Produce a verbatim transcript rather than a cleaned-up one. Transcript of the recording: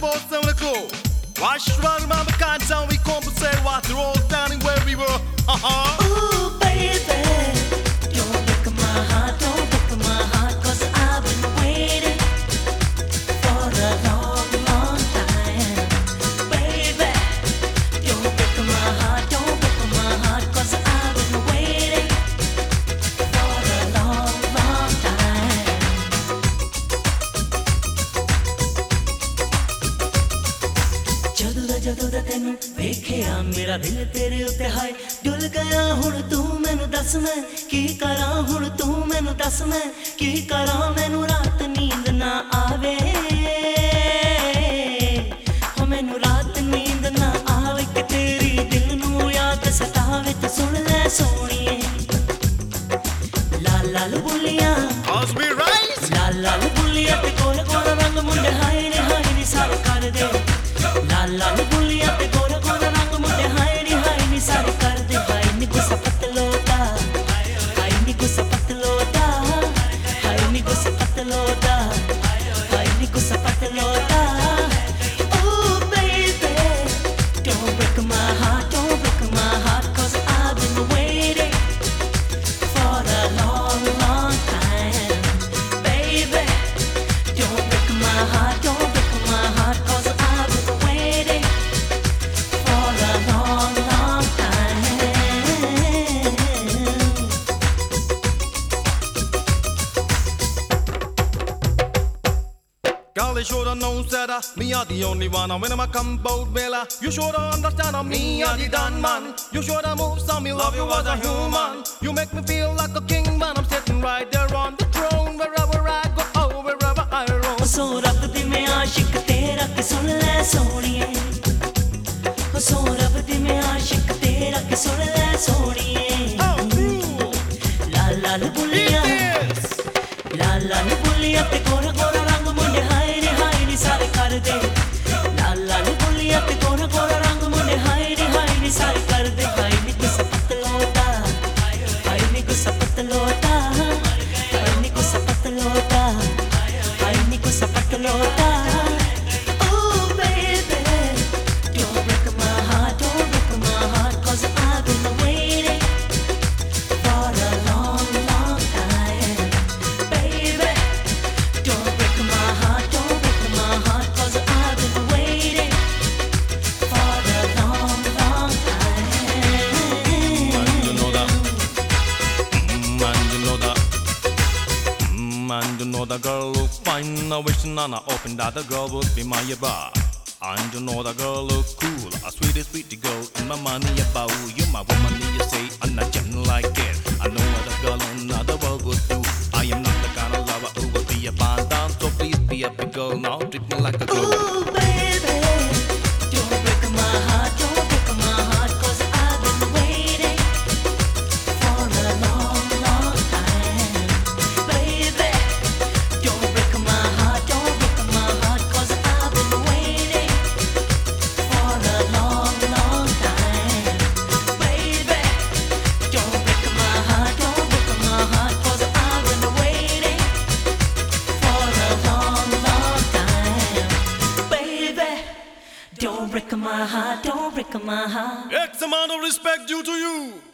for seven o'clock. Wash round my cards and we compensate what the road standing where we were. Uh-huh. Ooh, baby, don't break my heart, don't break my heart, 'cause I've been waiting for a long, long time. Baby, don't break my heart, don't break my heart, 'cause I've been waiting for a long, long time. ਜਦੋਂ ਦਾ ਜਦੋਂ ਦਾ ਤੈਨੂੰ ਵੇਖਿਆ ਮੇਰਾ ਦਿਲ ਤੇਰੇ ਉੱਤੇ ਹਾਏ ਡੁੱਲ ਗਿਆ ਹੁਣ ਤੂੰ ਮੈਨੂੰ ਦੱਸ ਮੈਂ ਕੀ ਕਰਾਂ ਹੁਣ ਤੂੰ ਮੈਨੂੰ ਦੱਸ ਮੈਂ ਕੀ ਕਰਾਂ ਮੈਨੂੰ ਰਾਤ ਨੀਂਦ ਨਾ ਆਵੇ ਹੋ ਮੈਨੂੰ ਰਾਤ ਨੀਂਦ ਨਾ ਆਵੇ ਕਿ ਤੇਰੀ ਦਿਲ ਨੂੰ ਯਾਦ ਸਤਾਵੇ ਤੇ ਸੁਣ ਲੈ ਸੋਹਣੀਏ ਲਾਲ ਲਾਲ ਬੁੱਲੀਆਂ Cause we rise. ਲਾਲ ਲਾਲ ਬੁੱਲੀਆਂ ਤੇ ਗੋਰਾ ਗੋਰਾ ਰੰਗ ਮੁੰਡੇ ਹਾਏ ਨੀ ਹਾਏ ਨੀ ਸਾਰੇ ਕਰ ਦੇ ਲਾਲ ਲਾਲ ਬੁੱਲੀਆਂ ਤੇ ਗੋਰਾ ਗੋਰਾ ਰੰਗ ਮੁੰਡੇ ਹਾਏ ਨੀ ਹਾਏ ਨੀ ਸਾਰੇ ਕਰਦੇ ਹਾਏ ਨੀ ਗੁੱਸਾ ਪਤਲੋਦਾ ਹਾਏ ਨੀ ਗੁੱਸਾ ਪਤਲੋਦਾ ਹਾਏ ਨੀ ਗੁੱਸਾ ਪਤਲੋਦਾ ਹਾਏ ਨੀ ਗੁੱਸਾ ਪਤਲੋਦਾ Oh baby, don't break my heart, don't break my heart, 'cause I've been waiting for a long, long time. Baby, don't break my heart, don't break my heart, 'cause I've been waiting for a long, long time. Girl, you shoulda known that uh, me are the only one. And when I come bout Bella, you shoulda understand uh, me are the done man. You shoulda move some, me love you as a human. You make me feel like a king when I'm sitting right there on the throne. Wherever I go, oh, wherever I roam. ਸੋ ਰੱਬ ਦੀ ਮੈਂ ਆਸ਼ਿਕ ਤੇਰਾ ਕਿ ਸੁਣ ਲੈ ਸੋਹਣੀਏ ਸੋ ਰੱਬ ਦੀ ਮੈਂ ਆਸ਼ਿਕ ਤੇਰਾ ਕਿ ਸੁਣ ਲੈ ਸੋਹਣੀਏ ਲਾਲ ਲਾਲ ਬੁੱਲੀਆਂ ਲਾਲ ਲਾਲ ਬੁੱਲੀਆਂ ਤੇ ਗੋਰਾ ਗੋਰਾ ਰੰਗ ਮੁੰਡੇ ਹਾਏ ਨੀ ਹਾਏ ਨੀ ਸਾਰੇ ਕਰਦੇ ਲਾਲ ਲਾਲ ਬੁੱਲੀਆਂ ਤੇ ਗੋਰਾ ਗੋਰਾ ਰੰਗ ਮੁੰਡੇ ਹਾਏ ਨੀ ਹਾਏ ਨੀ ਸਾਰੇ ਕਰਦੇ ਹਾਏ ਨੀ ਗੁੱਸਾ ਪਤਲੋਦਾ ਹਾਏ ਨੀ ਗੁੱਸਾ ਪਤਲੋਦਾ ਹਾਏ ਨੀ ਗੁੱਸਾ ਪਤਲੋਦਾ ਹਾਏ ਨੀ ਗੁੱਸਾ ਪਤਲੋਦਾ Oh baby, don't break my heart, don't break my heart, 'cause I've been waiting for a long, long time. Baby, don't break my heart, don't break my heart, 'cause I've been waiting for a long, long time. And you know that. Mm, and you know that. Mm, and you know the girl look fine. I wish Nana opened that the girl would be my bar. And you know the girl look cool. A sweetie, sweetie girl in my money about you, my woman. You say I'm not just like it. I know what a girl in the world would do. I am not the kind of lover who would be a band. So please be a big girl now. Treat me like a girl. Ooh, baby, don't break my heart, don't break my heart, 'cause I've been waiting for a long, long time. Baby, don't break my heart, don't break my heart, 'cause I've been waiting for a long, long time. Baby, don't break my heart, don't break my heart, 'cause I've been waiting for a long, long time. Baby, don't break my heart, don't break my heart. X amount of respect due to you.